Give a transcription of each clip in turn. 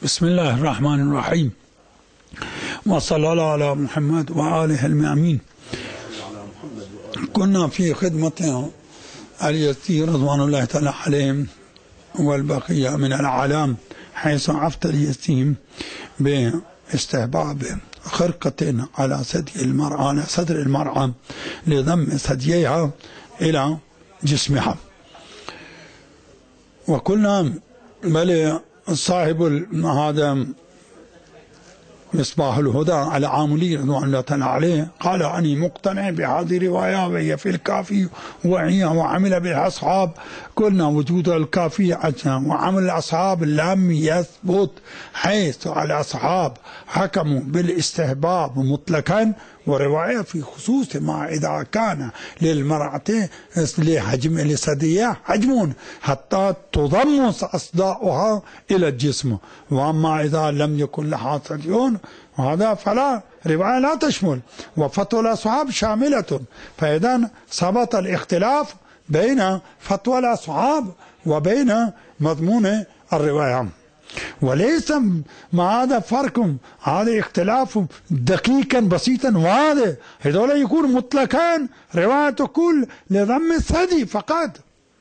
بسم الله الرحمن الرحيم، وصلى الله على محمد وآله المأمين. كنا في خدمة اليزيدي رضوان الله تعالى عليهم والبقية من الأعلام، حيث عفت اليزيدي باستحباب خرقة على ثدي المرأة، على صدر المرأة، لضم ثدييها إلى جسمها. وقلنا بل صاحب هذا مصباح الهدى العاملي رضوان الله تعالى عليه قال: أني مقتنع بهذه الرواية وهي في الكافي وعمل بها أصحاب. قلنا وجود الكافي وعمل الأصحاب لم يثبت، حيث الأصحاب حكموا بالاستحباب مطلقا، ورواية في خصوص ما إذا كان للمرأة لحجم لثديها حجم حتى تضم أصداؤها إلى الجسم، وأما إذا لم يكن لها ثدي وهذا فلا رواية لا تشمل، وفتوى الأصحاب شاملة. فإذا ثبت الاختلاف بين فتوى الأصحاب وبين مضمون الرواية، وليس مع هذا فرق، هذا اختلاف دقيقا بسيطا واضح. هذول يكون مطلقان، رواية تقول لضم الثدي فقط.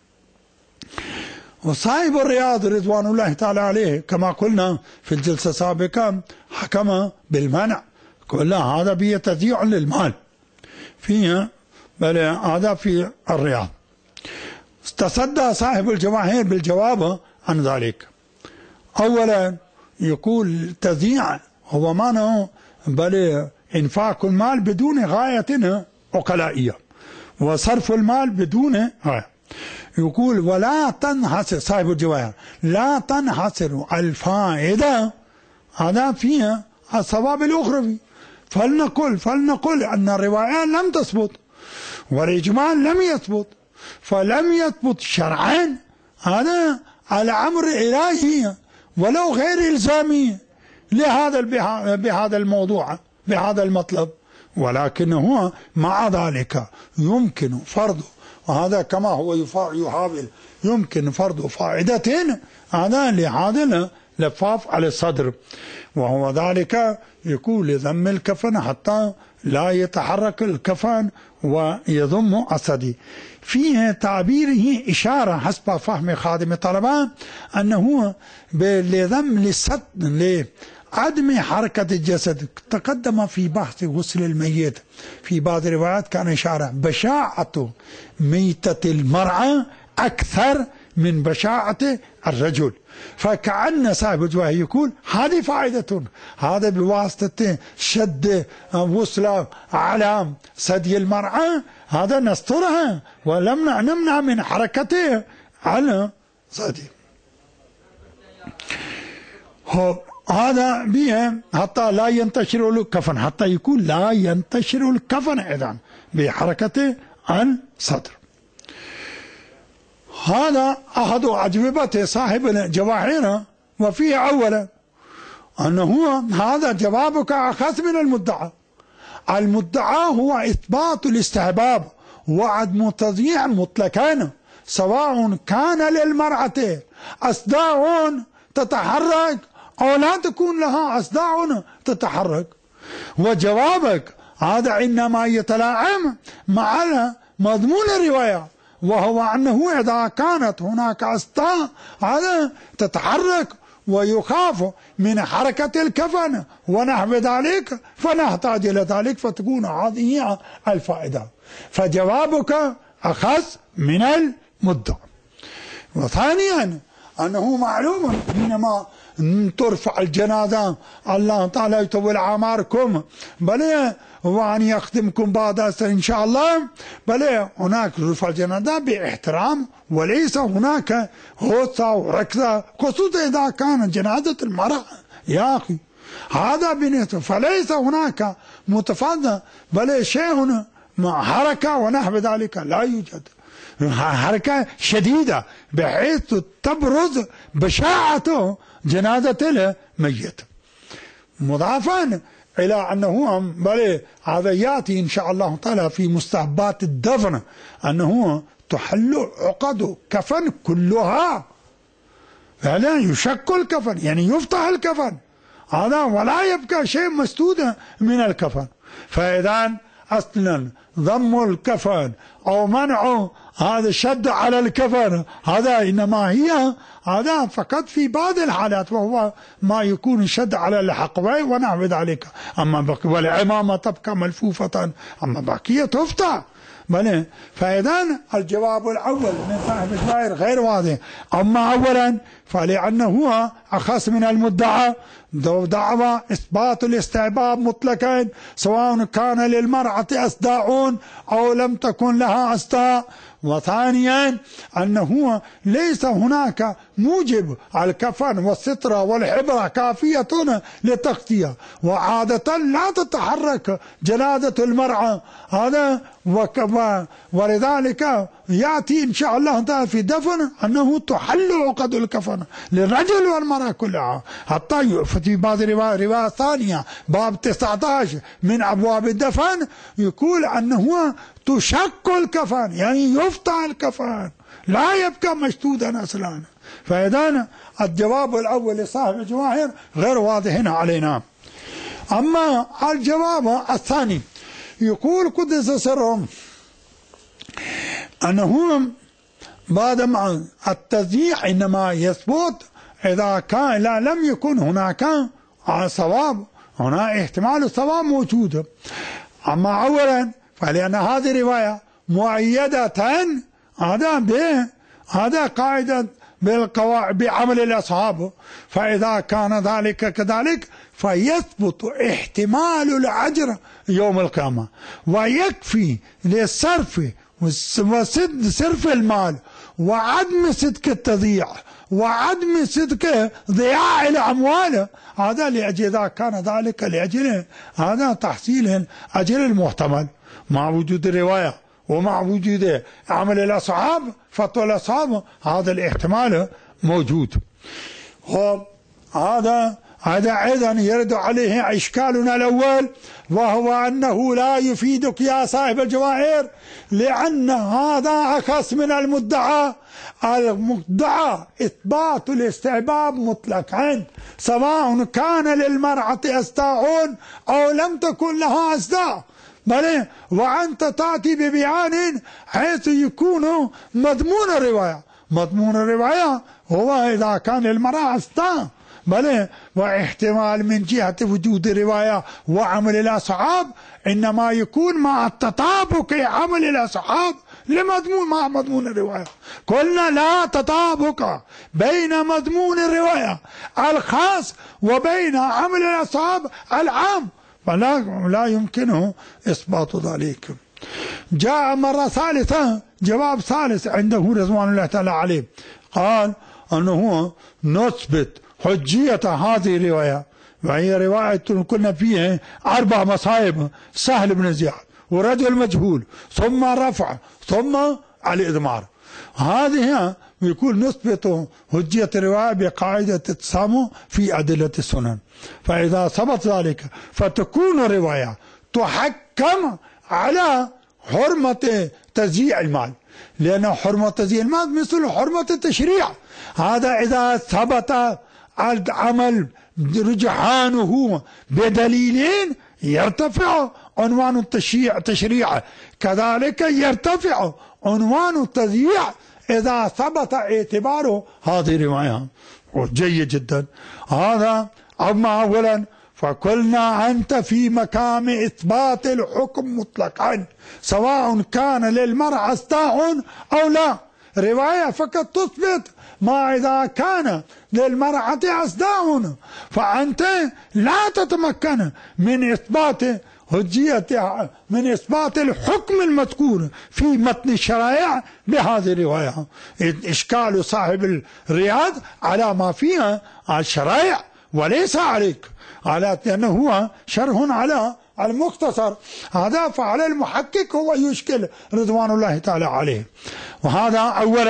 وصاحب الرياض رضوان الله تعالى عليه كما قلنا في الجلسة السابقة حكم بالمنع، قال هذا به تضييع للمال فيها، بل هذا في الرياض. تصدى صاحب الجماهير بالجواب عن ذلك. أولا يقول تضييع هو معنى بل إنفاق المال بدون غاية عقلائية، وصرف المال بدون غاية. يقول ولا تنحصر صاحب الجواهر، لا تنحصر الفائدة هذا فيها الثواب الأخروي. فلنقل أن الرواية لم تثبت والإجماع لم يثبت، فلم يثبت شرعا هذا على أمر إلهي ولو غير إلزامي بهذا الموضوع بهذا المطلب، ولكنه مع ذلك يمكن فرض، وهذا كما هو يحاول يمكن فرض فائدتين هذا لهذا اللفاف على الصدر، وهو ذلك يكون لضم الكفن حتى لا يتحرك الكفن ويضم الثدي. فيه تعبيره إشارة حسب فهم خادم طلبان أنه لضم لعدم حركة الجسد. تقدم في بحث غسل الميت في بعض الروايات كان إشارة بشاعة ميتة المرأة أكثر من بشاعة الرجل، فكأن صاحب الجواهر يقول هذه فائدة، هذا بواسطة شد وصلة على ثدي المرأة هذا نسترها ولم نمنع من حركته على ثدي. هذا به حتى لا ينتشر الكفن، حتى يكون لا ينتشر الكفن إذن بحركته عن صدر. هذا أحد أجوبة صاحب الجواهر. وفيه أولا أنه هذا جوابك أخذ من المدعى. المدعى هو إثبات الاستحباب وعدم تضييع مطلقا، سواء كان للمرأة أصداع تتحرك أو لا تكون لها أصداع تتحرك. وجوابك هذا إنما يتلائم مع مضمون الرواية، وهو أنه إذا كانت هناك أصداع هذا تتحرك ويخاف من حركة الكفن ونحو ذلك فنحتاج إلى ذلك، فتكون هذه الفائدة. فجوابك أخذ من المدعى. وثانيا أنه معلوم حينما ترفع الجنازة الله تعالى يطول أعماركم بل وأن يخدمكم بعد إن شاء الله، بل هناك رفع الجنازة باحترام وليس هناك هوسة وركضة، خصوصا إذا كانت جنازة المرأة يا أخي هذا بالنسبة، فليس هناك متفاضل بل شيء مع حركة ونحو ذلك لا يوجد، حركة شديدة بحيث تبرز بشاعة جنازة الميت. مضافا إلى أنه بل هذا يأتي إن شاء الله تعالى في مستحبات الدفن أنه تحل عقد كفن كلها، فعلا يشق الكفن يعني يفتح الكفن هذا ولا يبقى شيء مسدود من الكفن. فإذا أصلا ضم الكفن أو منعه هذا شد على الكفن هذا إنما هي هذا فقط في بعض الحالات، وهو ما يكون شد على الحقوي ونحو ذلك. أما والعمامة تبقى ملفوفة، أما بقية تفتح. بلى. فإذا الجواب الأول من صاحب الجواهر غير واضح. أما أولا فلأنه هو أخص من المدعى، دعوى إثبات الاستحباب مطلقا سواء كان للمرأة أصداء أو لم تكن لها أصداء. وثانيا أنه ليس هناك موجب الكفن والسترة والحبرة كافية للتغطية، وعادة لا تتحرك جنازة المرأة هذا، ولذلك يأتي إن شاء الله تعالى في دفن أنه تحل عقد الكفن للرجل والمرأة كلها، حتى في بعض رواية ثانية باب 19 من أبواب الدفن يقول أنه تشق الكفن يعني يفتح الكفن لا يبقى مشدودا أصلا. فإذا الجواب الأول لصاحب الجواهر غير واضح علينا. أما الجواب الثاني يقول قدس سرهم أنه بعد ما التزييح إنما يثبت إذا كان لم يكن هناك صواب، هنا احتمال الصواب موجود. أما أولا فلأن هذه رواية مؤيدة هذا قاعدة بعمل الأصحاب، فإذا كان ذلك كذلك فيثبت احتمال الأجر يوم القيامة، ويكفي للصرف وصرف المال وعدم صدق التضييع وعدم صدق ضياع الأموال هذا لأجل إذا كان ذلك لأجل هذا تحصيل الأجر المحتمل مع وجود الرواية ومع وجود عمل الأصحاب فتوى الأصحاب هذا الاحتمال موجود. هذا أيضا يرد عليه إشكالنا الأول، وهو أنه لا يفيدك يا صاحب الجواهر لأن هذا أخص من المدعى. المدعى إثبات الاستحباب مطلقا سواء كان للمرأة أصداء أو لم تكن لها أصداء، بل وأنت تأتي ببيان حيث يكون مضمون الرواية. مضمون الرواية هو إذا كان للمرأة أصداء، بل واحتمال من جهة وجود الرواية وعمل الأصحاب إنما يكون مع التطابق عمل الأصحاب مع مضمون الرواية. قلنا لا تطابق بين مضمون الرواية الخاص وبين عمل الأصحاب العام، فلا يمكنه إثبات ذلك. جاء مرة ثالثة جواب ثالث عنده رضوان الله تعالى عليه، قال أنه نثبت حجية هذه الرواية، وهي رواية كنا فيها 4 مصائب: سهل بن زياد ورجل مجهول ثم رفع ثم الإضمار. هذه يقول نثبت حجية الرواية بقاعدة التسامح في أدلة السنن، فإذا ثبت ذلك فتكون الرواية تحكم على حرمة تزييع المال، لأن حرمة تزييع المال مثل حرمة التشريع. هذا إذا ثبت العمل رجحانه بدليلين يرتفع عنوان التشريع، كذلك يرتفع عنوان التزييع إذا ثبت اعتباره هذه الرواية. جيد جدا هذا. أما أولا فقلنا أنت في مقام إثبات الحكم مطلقا سواء كان للمرأة أصداء أو لا. رواية فقط تثبت ما إذا كان للمرأة أصداء، فأنت لا تتمكن من إثبات حجية من إثبات الحكم المذكور في متن الشرائع بهذه الرواية. إشكال صاحب الرياض على ما فيها الشرائع وليس عليك، على أنه هو شرح على المختصر هذا، فعلى المحقق هو يشكل رضوان الله تعالى عليه. وهذا أولا.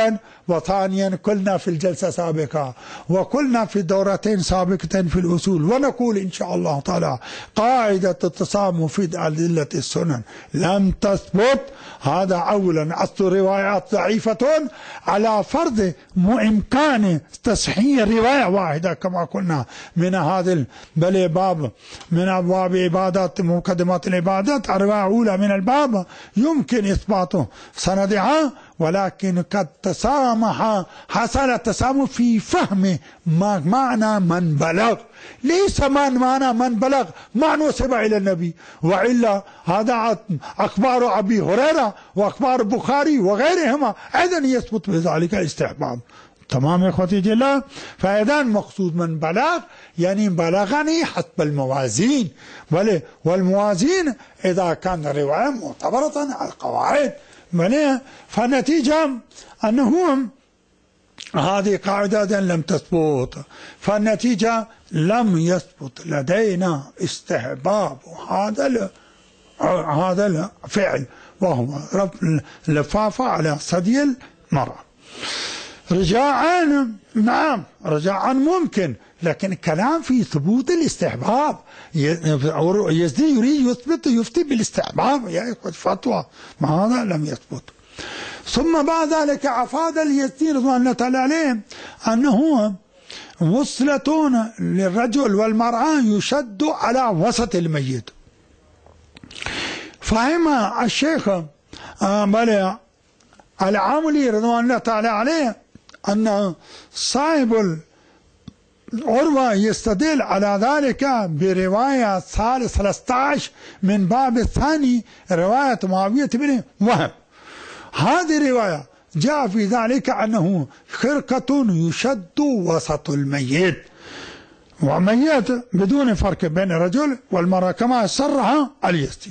وثانيا قلنا في الجلسة السابقة وقلنا في دورتين سابقتين في الأصول، ونقول إن شاء الله تعالى قاعدة التصامم في أدلة السنن لم تثبت. هذا أولا. أصل روايات ضعيفة على فرض إمكان تصحيح رواية واحدة كما قلنا من هذا بل باب من أبواب عبادات مقدمات العبادات، الرواية الأولى من الباب يمكن إثباته سندها، ولكن قد تسامح، حصل تسامح في فهم ما معنى من بلغ، ليس معنى من بلغ ما نسب إلى النبي، وإلا هذا أخبار أبي هريرة وأخبار البخاري وغيرهما أيضا يثبت بذلك الاستحباب. تمام يا اخوتي جل. فاذا مقصود من بلغ يعني بلغني حسب الموازين، والموازين اذا كان روايه معتبره على القواعد، فالنتيجه انه هذه قاعده لم تثبت، فالنتيجه لم يثبت لدينا استحباب هذا الفعل، وهو رفع اللفافه على ثدي المرأة. رجاعا نعم رجاعا ممكن، لكن كلام في ثبوت الاستحباب. يزدي يريد يفتي بالاستحباب يا إخوة فتوى، ما هذا لم يثبت. ثم بعد ذلك أفاد اليزدي رضوان الله تعالى عليه أنه وصلة للرجل والمرأة يشد على وسط الميت. فهم الشيخ العاملي رضوان الله تعالى عليه أن صاحب العروة يستدل على ذلك برواية 13 من باب الثاني رواية معاوية بن وهب. هذه الرواية جاء في ذلك أنه خرقة يشد وسط الميت، وميت بدون فرق بين الرجل والمرأة كما صرح اليزدي.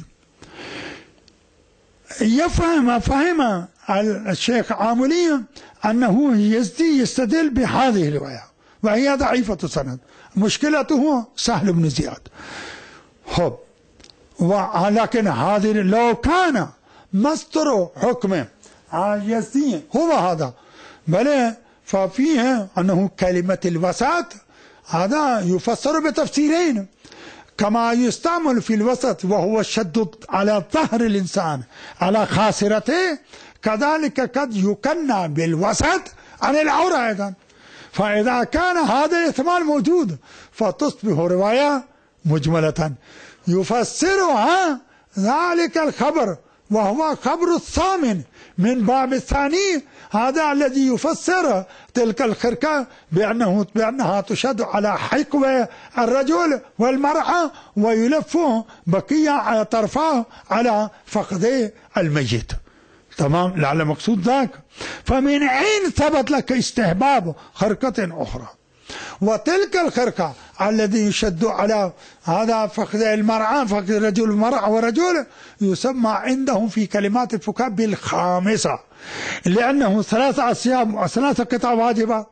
فهم الشيخ عاملي أنه يزدي يستدل بهذه الرواية وهي ضعيفة السند، مشكلته سهل بن زياد. ولكن هذه لو كان مصدر حكمه يزدي هو هذا، بل ففيه أنه كلمة الوسط هذا يفسر بتفسيرين، كما يستعمل في الوسط وهو الشد على ظهر الإنسان على خاصرته، كذلك قد يكنى بالوسط عن العورة أيضا. فإذا كان هذا الاحتمال موجود فتصبح رواية مجملة يفسرها ذلك الخبر، وهو خبر الثامن من باب الثاني، هذا الذي يفسر تلك الخرقة بأنها تشد على حقوى الرجل والمرأة ويلف بقية طرفاه على فخذي الميت. تمام، لعل مقصود ذاك. فمن أين ثبت لك استحباب خرقة أخرى؟ وتلك الخرقة الذي يشد على هذا فخذ المرأة، فخذ الرجل والمرأة والرجل، يسمى عندهم في كلمات الفقهاء بالخامسة، لأنه 3 أثياب و3 قطع واجبة،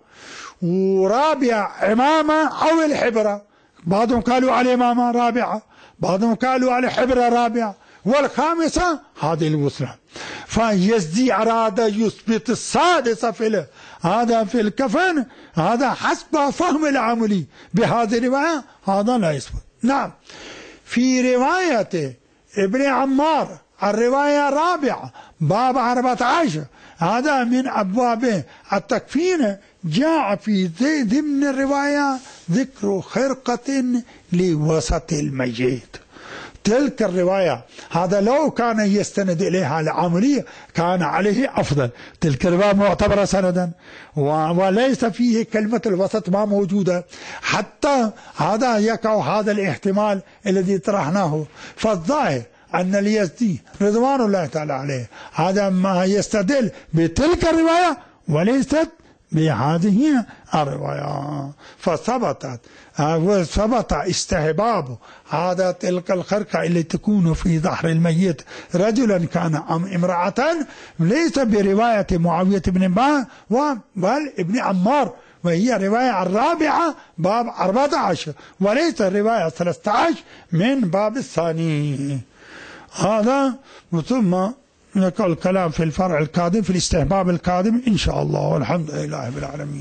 ورابع عمامة أو الحبرة، بعضهم قالوا على عمامة رابعة، بعضهم قالوا على حبرة رابعة، والخامسة هذه الوصلة. فيزدي أراد يثبت السادسة في هذا في الكفن، هذا حسب فهم العملي بهذه الرواية، هذا لا يثبت. نعم، في رواية ابن عمار الرواية الرابعة باب 14، هذا من أبواب التكفين، جاء في ضمن الرواية ذكر خرقة لوسط الميت. تلك الرواية هذا لو كان يستند إليها العملية كان عليه أفضل، تلك الرواية معتبرة سندا وليس فيه كلمة الوسط ما موجودة، حتى هذا يقع هذا الاحتمال الذي طرحناه. فالظاهر أن اليزدي رضوان الله تعالى عليه هذا ما يستدل بتلك الرواية وليست بهذه الرواية، فثبت استحباب هذا تلك الخرقة اللي تكون في ظهر الميت رجلا كان أم امرأة، ليس برواية معاوية بن بل ابن عمار، وهي الرواية الرابعة باب 14 وليس الرواية 13 من باب الثاني. هذا ثم الكلام في الفرع القادم في الاستحباب القادم إن شاء الله، والحمد لله رب العالمين.